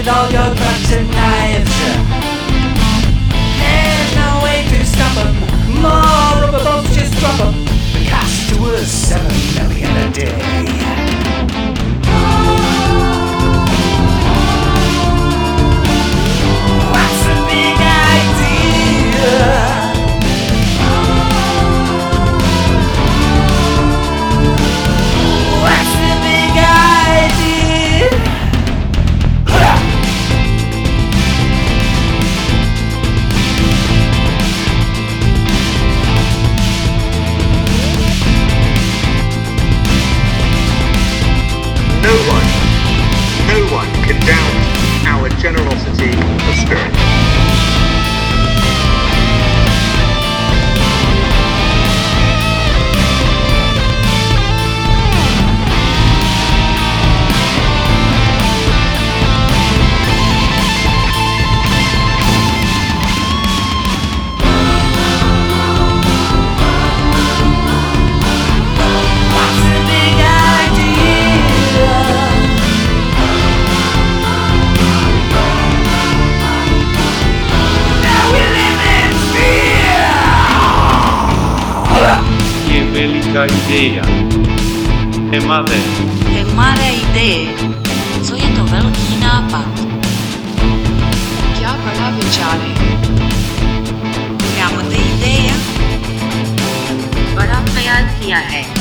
all your guns and knives. There's no way to stop 'em. More rubber bolts, just drop 'em. The cost was $7 million a day. What's the big idea? What's the big idea? No one can doubt our generosity of spirit. Wielka idea. Malé ideje. Co je to velký nápad? क्या बड़ा विचार है. क्या मत ideja? बड़ा ख्याल किया है.